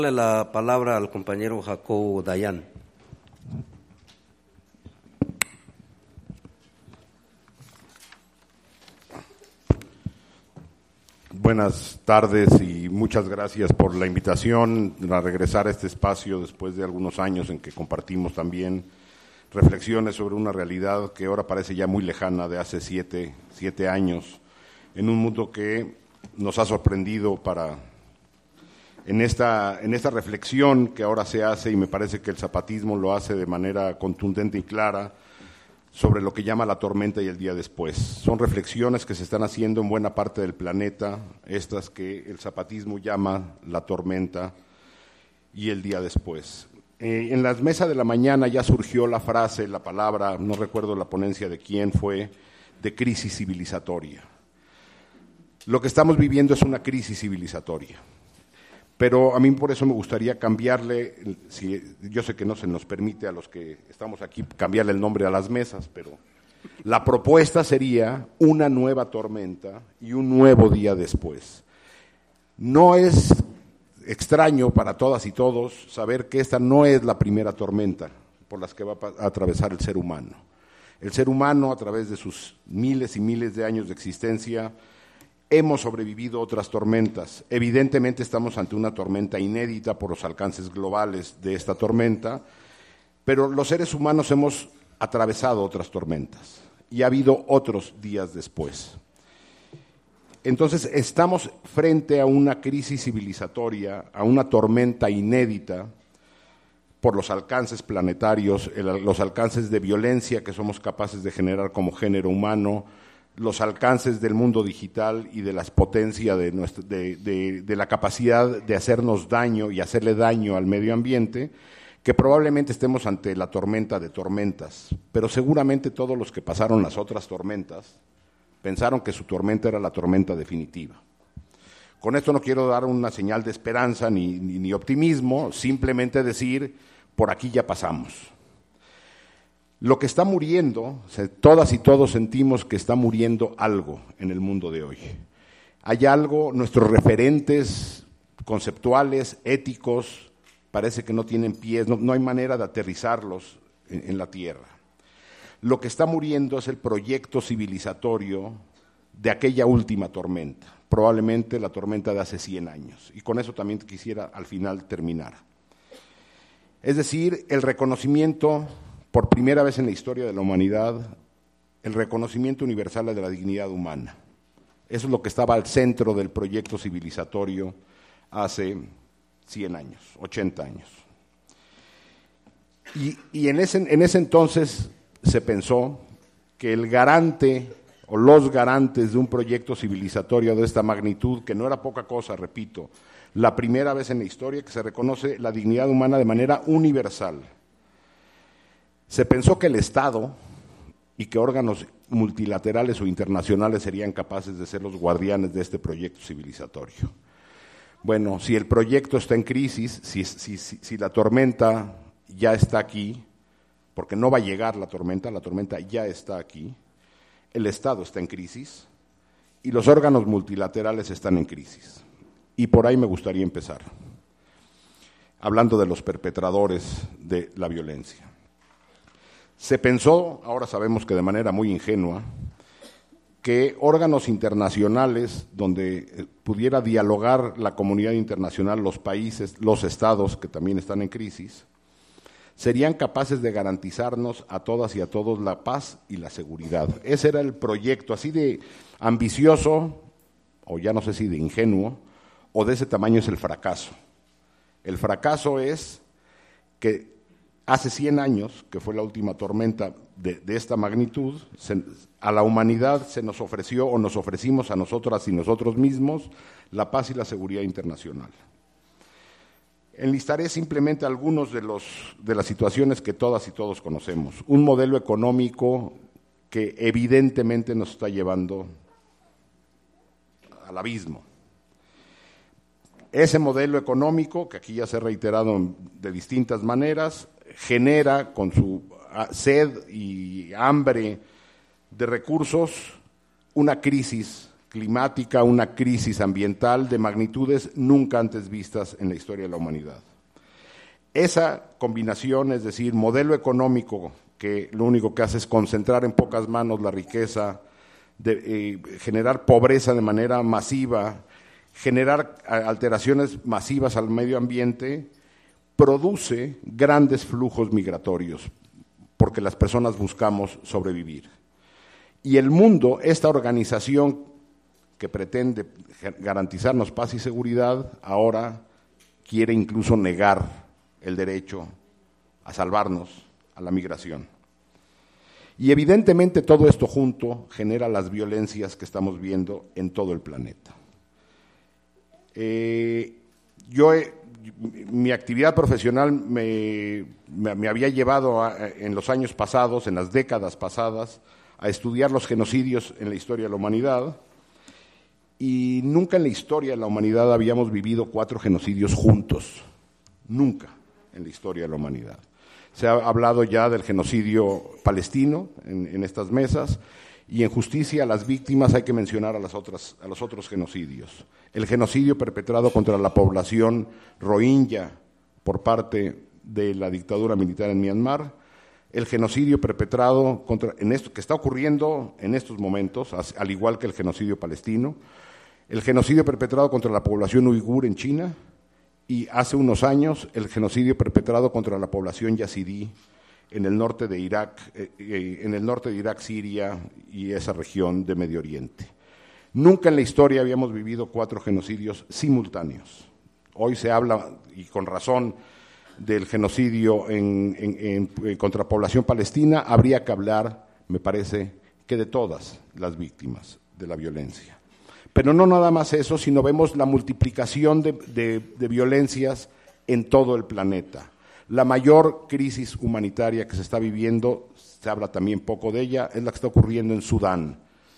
La palabra al compañero Jacobo Dayan. Buenas tardes y muchas gracias por la invitación a regresar a este espacio después de algunos años en que compartimos también reflexiones sobre una realidad que ahora parece ya muy lejana, de hace siete años, en un mundo que nos ha sorprendido en esta reflexión que ahora se hace, y me parece que el zapatismo lo hace de manera contundente y clara, sobre lo que llama la tormenta y el día después. Son reflexiones que se están haciendo en buena parte del planeta, estas que el zapatismo llama la tormenta y el día después. En las mesas de la mañana ya surgió la frase, la palabra, no recuerdo la ponencia de quién fue, de crisis civilizatoria. Lo que estamos viviendo es una crisis civilizatoria. Pero a mí por eso me gustaría cambiarle, yo sé que no se nos permite a los que estamos aquí cambiarle el nombre a las mesas, pero la propuesta sería una nueva tormenta y un nuevo día después. No es extraño para todas y todos saber que esta no es la primera tormenta por las que va a atravesar el ser humano. El ser humano, a través de sus miles y miles de años de existencia, hemos sobrevivido otras tormentas. Evidentemente estamos ante una tormenta inédita por los alcances globales de esta tormenta, pero los seres humanos hemos atravesado otras tormentas y ha habido otros días después. Entonces estamos frente a una crisis civilizatoria, a una tormenta inédita por los alcances planetarios, los alcances de violencia que somos capaces de generar como género humano, los alcances del mundo digital y de las potencias de la capacidad de hacernos daño y hacerle daño al medio ambiente, que probablemente estemos ante la tormenta de tormentas, pero seguramente todos los que pasaron las otras tormentas pensaron que su tormenta era la tormenta definitiva. Con esto no quiero dar una señal de esperanza ni optimismo, simplemente decir, por aquí ya pasamos. Lo que está muriendo, todas y todos sentimos que está muriendo algo en el mundo de hoy. Hay algo, nuestros referentes conceptuales, éticos, parece que no tienen pies, no hay manera de aterrizarlos en la tierra. Lo que está muriendo es el proyecto civilizatorio de aquella última tormenta, probablemente la tormenta de hace 100 años. Y con eso también quisiera al final terminar. Es decir, el reconocimiento, por primera vez en la historia de la humanidad, el reconocimiento universal de la dignidad humana. Eso es lo que estaba al centro del proyecto civilizatorio hace 100 años, 80 años. Y en ese entonces se pensó que el garante o los garantes de un proyecto civilizatorio de esta magnitud, que no era poca cosa, repito, la primera vez en la historia que se reconoce la dignidad humana de manera universal. Se pensó que el Estado y que órganos multilaterales o internacionales serían capaces de ser los guardianes de este proyecto civilizatorio. Bueno, si el proyecto está en crisis, si la tormenta ya está aquí, porque no va a llegar la tormenta ya está aquí, el Estado está en crisis y los órganos multilaterales están en crisis. Y por ahí me gustaría empezar, hablando de los perpetradores de la violencia. Se pensó, ahora sabemos que de manera muy ingenua, que órganos internacionales donde pudiera dialogar la comunidad internacional, los países, los estados que también están en crisis, serían capaces de garantizarnos a todas y a todos la paz y la seguridad. Ese era el proyecto, así de ambicioso, o ya no sé si de ingenuo, o de ese tamaño es el fracaso. El fracaso es que hace 100 años, que fue la última tormenta de esta magnitud, a la humanidad se nos ofreció o nos ofrecimos a nosotras y nosotros mismos la paz y la seguridad internacional. Enlistaré simplemente algunos de las situaciones que todas y todos conocemos. Un modelo económico que evidentemente nos está llevando al abismo. Ese modelo económico, que aquí ya se ha reiterado de distintas maneras, genera con su sed y hambre de recursos una crisis climática, una crisis ambiental de magnitudes nunca antes vistas en la historia de la humanidad. Esa combinación, es decir, modelo económico que lo único que hace es concentrar en pocas manos la riqueza, generar pobreza de manera masiva, generar alteraciones masivas al medio ambiente, produce grandes flujos migratorios, porque las personas buscamos sobrevivir. Y el mundo, esta organización que pretende garantizarnos paz y seguridad, ahora quiere incluso negar el derecho a salvarnos, a la migración. Y evidentemente todo esto junto genera las violencias que estamos viendo en todo el planeta. Mi actividad profesional me había llevado en los años pasados, en las décadas pasadas, a estudiar los genocidios en la historia de la humanidad, y nunca en la historia de la humanidad habíamos vivido 4 genocidios juntos, nunca en la historia de la humanidad. Se ha hablado ya del genocidio palestino en estas mesas, y en justicia a las víctimas hay que mencionar a los otros genocidios. El genocidio perpetrado contra la población rohingya por parte de la dictadura militar en Myanmar, el genocidio perpetrado en esto que está ocurriendo en estos momentos, al igual que el genocidio palestino, el genocidio perpetrado contra la población uigur en China, y hace unos años el genocidio perpetrado contra la población yazidí en el norte de Irak, Siria y esa región de Medio Oriente. Nunca en la historia habíamos vivido 4 genocidios simultáneos. Hoy se habla, y con razón, del genocidio contra la población palestina. Habría que hablar, me parece, que de todas las víctimas de la violencia. Pero no nada más eso, sino vemos la multiplicación de violencias en todo el planeta. La mayor crisis humanitaria que se está viviendo, se habla también poco de ella, es la que está ocurriendo en Sudán.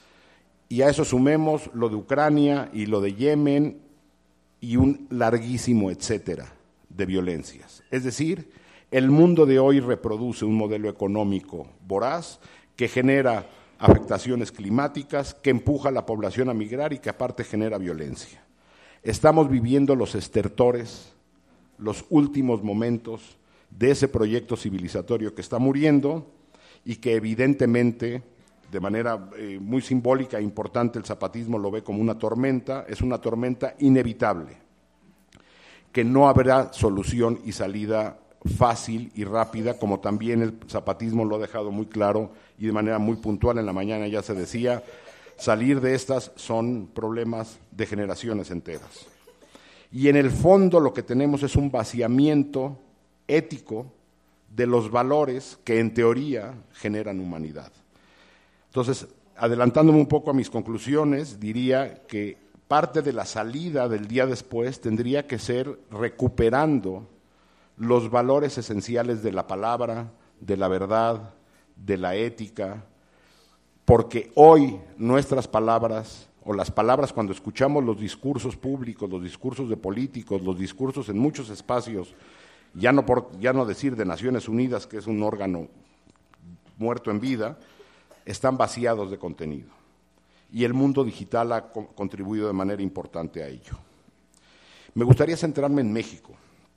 Y a eso sumemos lo de Ucrania y lo de Yemen y un larguísimo etcétera de violencias. Es decir, el mundo de hoy reproduce un modelo económico voraz que genera afectaciones climáticas, que empuja a la población a migrar y que aparte genera violencia. Estamos viviendo los estertores, los últimos momentos de ese proyecto civilizatorio que está muriendo y que evidentemente, de manera muy simbólica e importante, el zapatismo lo ve como una tormenta, es una tormenta inevitable, que no habrá solución y salida fácil y rápida, como también el zapatismo lo ha dejado muy claro y de manera muy puntual. En la mañana ya se decía, salir de estas son problemas de generaciones enteras. Y en el fondo lo que tenemos es un vaciamiento ético de los valores que en teoría generan humanidad. Entonces, adelantándome un poco a mis conclusiones, diría que parte de la salida del día después tendría que ser recuperando los valores esenciales de la palabra, de la verdad, de la ética, porque hoy nuestras palabras, o las palabras cuando escuchamos los discursos públicos, los discursos de políticos, los discursos en muchos espacios, ya no decir de Naciones Unidas, que es un órgano muerto en vida, están vaciados de contenido. Y el mundo digital ha contribuido de manera importante a ello. Me gustaría centrarme en México.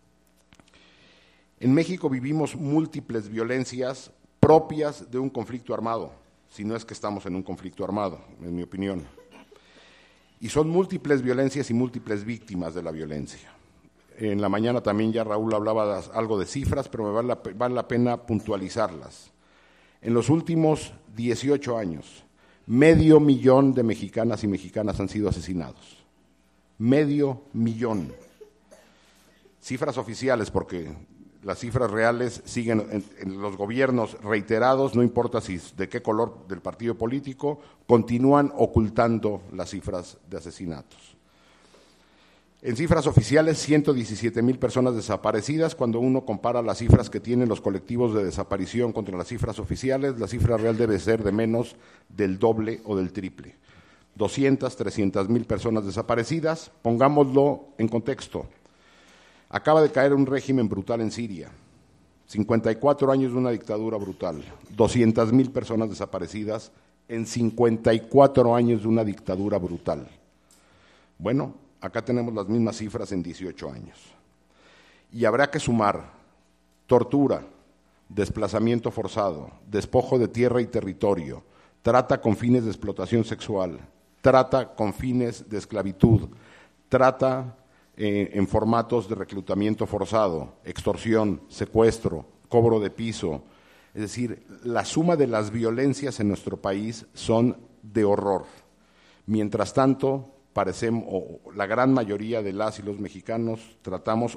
En México vivimos múltiples violencias propias de un conflicto armado, si no es que estamos en un conflicto armado, en mi opinión. Y son múltiples violencias y múltiples víctimas de la violencia. En la mañana también ya Raúl hablaba algo de cifras, pero me vale la pena puntualizarlas. En los últimos 18 años, 500,000 de mexicanas y mexicanos han sido asesinados. 500,000. Cifras oficiales, porque las cifras reales siguen en los gobiernos reiterados, no importa si de qué color del partido político, continúan ocultando las cifras de asesinatos. En cifras oficiales, 117,000 personas desaparecidas. Cuando uno compara las cifras que tienen los colectivos de desaparición contra las cifras oficiales, la cifra real debe ser de menos del doble o del triple. 200, 300,000 personas desaparecidas. Pongámoslo en contexto. Acaba de caer un régimen brutal en Siria. 54 años de una dictadura brutal. 200,000 personas desaparecidas en 54 años de una dictadura brutal. Bueno, acá tenemos las mismas cifras en 18 años. Y habrá que sumar tortura, desplazamiento forzado, despojo de tierra y territorio, trata con fines de explotación sexual, trata con fines de esclavitud, trata en formatos de reclutamiento forzado, extorsión, secuestro, cobro de piso. Es decir, la suma de las violencias en nuestro país son de horror. Mientras tanto, la gran mayoría de las y los mexicanos tratamos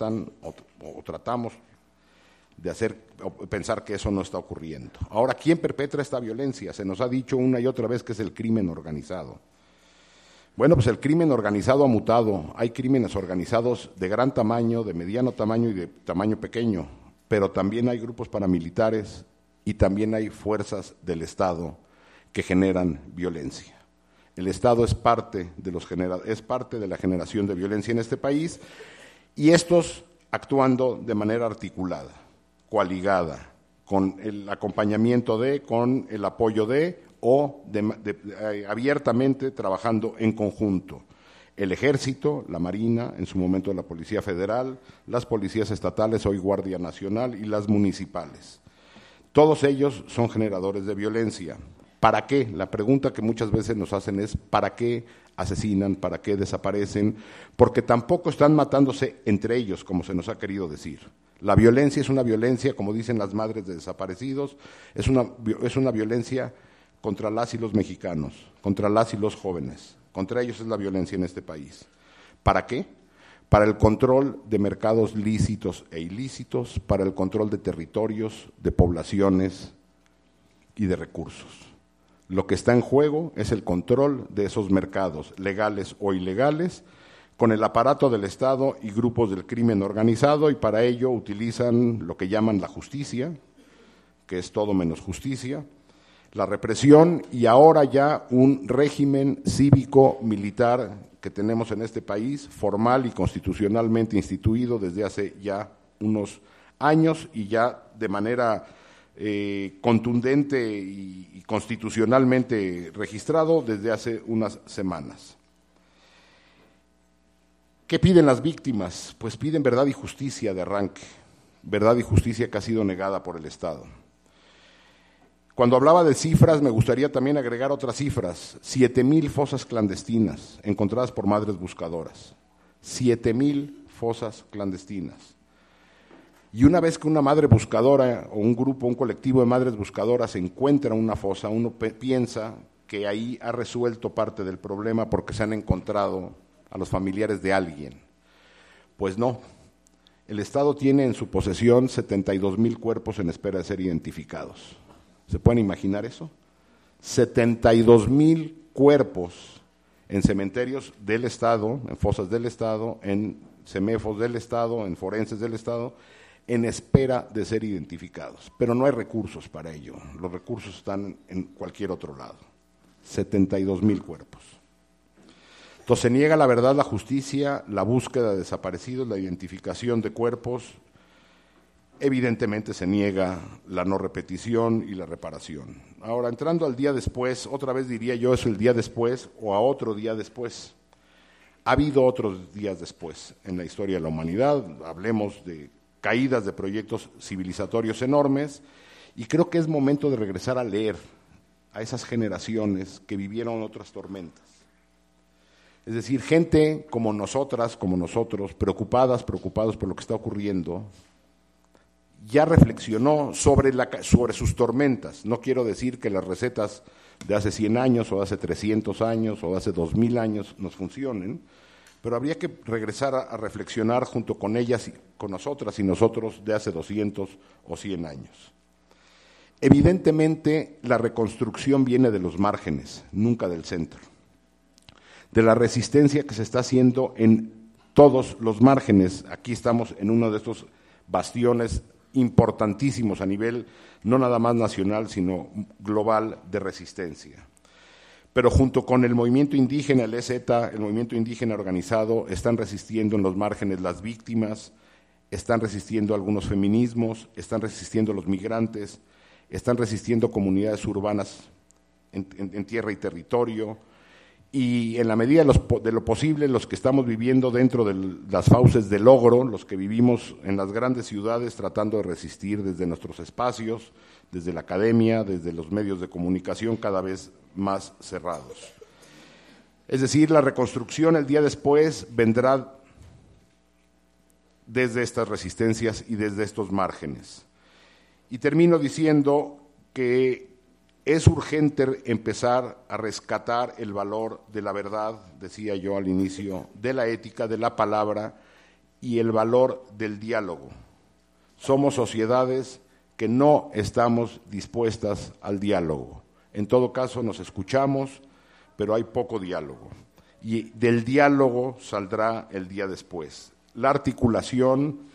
de pensar que eso no está ocurriendo. Ahora, ¿quién perpetra esta violencia? Se nos ha dicho una y otra vez que es el crimen organizado. Bueno, pues el crimen organizado ha mutado. Hay crímenes organizados de gran tamaño, de mediano tamaño y de tamaño pequeño, pero también hay grupos paramilitares y también hay fuerzas del Estado que generan violencia. El Estado es parte de la generación de violencia en este país, y estos actuando de manera articulada, coaligada, con el acompañamiento con el apoyo o abiertamente trabajando en conjunto. El Ejército, la Marina, en su momento la Policía Federal, las policías estatales, hoy Guardia Nacional, y las municipales. Todos ellos son generadores de violencia. ¿Para qué? La pregunta que muchas veces nos hacen es ¿para qué asesinan? ¿Para qué desaparecen? Porque tampoco están matándose entre ellos, como se nos ha querido decir. La violencia es una violencia, como dicen las madres de desaparecidos, es una violencia contra las y los mexicanos, contra las y los jóvenes. Contra ellos es la violencia en este país. ¿Para qué? Para el control de mercados lícitos e ilícitos, para el control de territorios, de poblaciones y de recursos. Lo que está en juego es el control de esos mercados, legales o ilegales, con el aparato del Estado y grupos del crimen organizado, y para ello utilizan lo que llaman la justicia, que es todo menos justicia, la represión y ahora ya un régimen cívico-militar que tenemos en este país, formal y constitucionalmente instituido desde hace ya unos años y ya de manera contundente y constitucionalmente registrado desde hace unas semanas. ¿Qué piden las víctimas? Pues piden verdad y justicia de arranque, verdad y justicia que ha sido negada por el Estado. Cuando hablaba de cifras, me gustaría también agregar otras cifras. 7,000 fosas clandestinas encontradas por madres buscadoras. 7,000 fosas clandestinas. Y una vez que una madre buscadora o un grupo, un colectivo de madres buscadoras encuentra una fosa, uno piensa que ahí ha resuelto parte del problema porque se han encontrado a los familiares de alguien. Pues no. El Estado tiene en su posesión 72,000 cuerpos en espera de ser identificados. ¿Se pueden imaginar eso? 72,000 cuerpos en cementerios del Estado, en fosas del Estado, en CEMEFOS del Estado, en forenses del Estado, en espera de ser identificados. Pero no hay recursos para ello. Los recursos están en cualquier otro lado. 72,000 cuerpos. Entonces se niega la verdad, la justicia, la búsqueda de desaparecidos, la identificación de cuerpos. Evidentemente se niega la no repetición y la reparación. Ahora, entrando al día después, otra vez diría yo eso, el día después o a otro día después. Ha habido otros días después en la historia de la humanidad, hablemos de caídas de proyectos civilizatorios enormes, y creo que es momento de regresar a leer a esas generaciones que vivieron otras tormentas. Es decir, gente como nosotras, como nosotros, preocupados por lo que está ocurriendo, ya reflexionó sobre sus tormentas. No quiero decir que las recetas de hace 100 años o de hace 300 años o de hace 2000 años nos funcionen, pero habría que regresar a reflexionar junto con ellas y con nosotras y nosotros de hace 200 o 100 años. Evidentemente, la reconstrucción viene de los márgenes, nunca del centro. De la resistencia que se está haciendo en todos los márgenes. Aquí estamos en uno de estos bastiones importantísimos a nivel no nada más nacional, sino global de resistencia. Pero junto con el movimiento indígena, el EZ, el movimiento indígena organizado, están resistiendo en los márgenes las víctimas, están resistiendo algunos feminismos, están resistiendo los migrantes, están resistiendo comunidades urbanas en tierra y territorio, y en la medida de lo posible los que estamos viviendo dentro de las fauces del logro, los que vivimos en las grandes ciudades tratando de resistir desde nuestros espacios, desde la academia, desde los medios de comunicación cada vez más cerrados. Es decir, la reconstrucción el día después vendrá desde estas resistencias y desde estos márgenes. Y termino diciendo que es urgente empezar a rescatar el valor de la verdad, decía yo al inicio, de la ética, de la palabra y el valor del diálogo. Somos sociedades que no estamos dispuestas al diálogo. En todo caso, nos escuchamos, pero hay poco diálogo. Y del diálogo saldrá el día después. La articulación.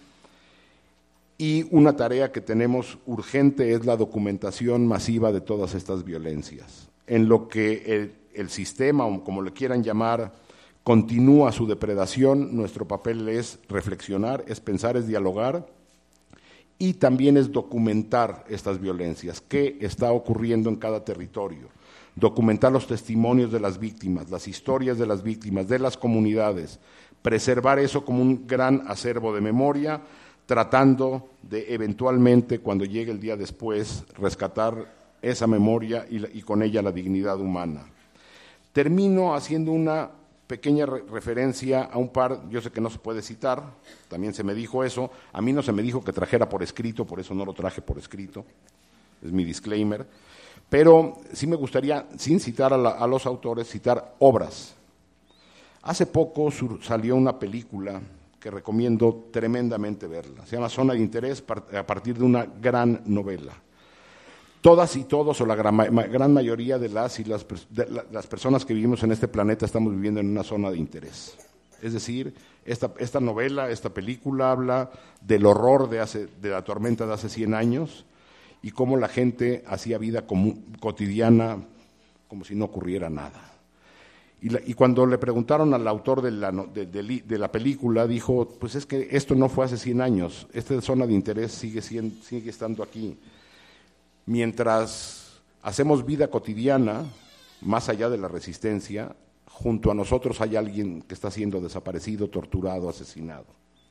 Y una tarea que tenemos urgente es la documentación masiva de todas estas violencias. En lo que el sistema, o como le quieran llamar, continúa su depredación, nuestro papel es reflexionar, es pensar, es dialogar y también es documentar estas violencias, qué está ocurriendo en cada territorio, documentar los testimonios de las víctimas, las historias de las víctimas, de las comunidades, preservar eso como un gran acervo de memoria, tratando de eventualmente, cuando llegue el día después, rescatar esa memoria y con ella la dignidad humana. Termino haciendo una pequeña referencia a un par, yo sé que no se puede citar, también se me dijo eso, a mí no se me dijo que trajera por escrito, por eso no lo traje por escrito, es mi disclaimer, pero sí me gustaría, sin citar a los autores, citar obras. Hace poco salió una película que recomiendo tremendamente verla. Se llama Zona de Interés, a partir de una gran novela. Todas y todos, o la gran mayoría de las personas que vivimos en este planeta estamos viviendo en una zona de interés. Es decir, esta novela, esta película habla del horror de la tormenta de hace 100 años y cómo la gente hacía vida cotidiana como si no ocurriera nada. Y cuando le preguntaron al autor de la película, dijo, pues es que esto no fue hace 100 años, esta zona de interés sigue estando aquí. Mientras hacemos vida cotidiana, más allá de la resistencia, junto a nosotros hay alguien que está siendo desaparecido, torturado, asesinado.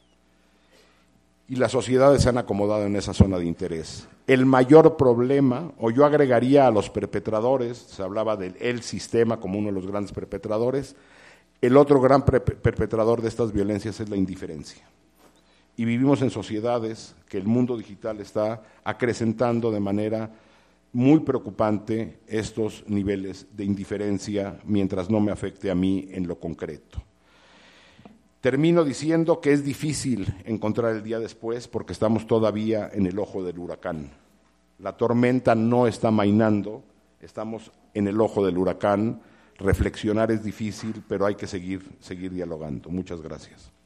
Y las sociedades se han acomodado en esa zona de interés. El mayor problema, o yo agregaría a los perpetradores, se hablaba del sistema como uno de los grandes perpetradores, el otro gran perpetrador de estas violencias es la indiferencia. Y vivimos en sociedades que el mundo digital está acrecentando de manera muy preocupante estos niveles de indiferencia mientras no me afecte a mí en lo concreto. Termino diciendo que es difícil encontrar el día después porque estamos todavía en el ojo del huracán. La tormenta no está amainando, estamos en el ojo del huracán. Reflexionar es difícil, pero hay que seguir dialogando. Muchas gracias.